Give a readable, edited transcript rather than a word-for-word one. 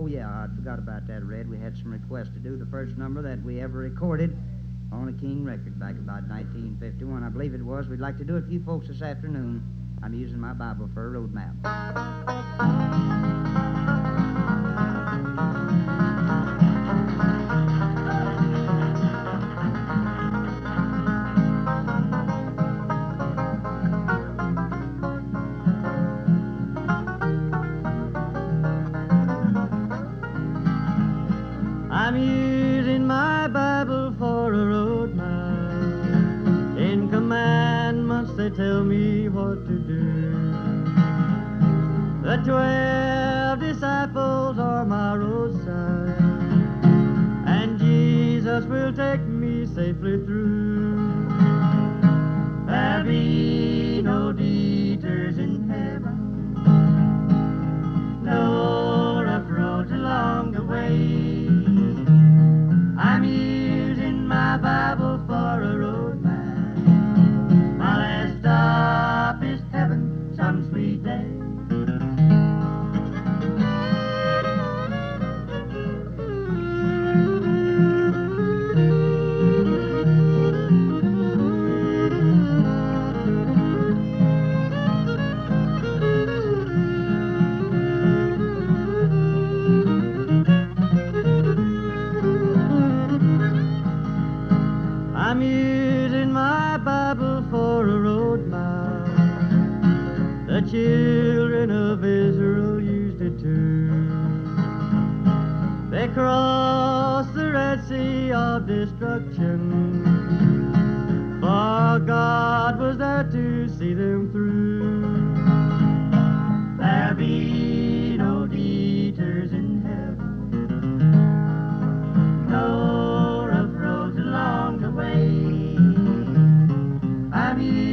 yeah, I forgot about that, Red. We had some requests to do the first number that we ever recorded on a King record back about 1951, I believe it was. We'd like to do it for you folks this afternoon. I'm using my Bible for a road map. I'm using my Bible for a road map. In commandments they tell me what to do. The 12 disciples are my roadside, and Jesus will take me safely through. There'll be no detours in heaven, no rough roads along the way. I'm using my Bible for a road map. My last stop is heaven some sweet day. I'm using my Bible for a road map. The children of Israel used it too. They crossed the Red Sea of destruction, for God was there to see them through. There'll be no detours in heaven, no rough roads along the way. I'm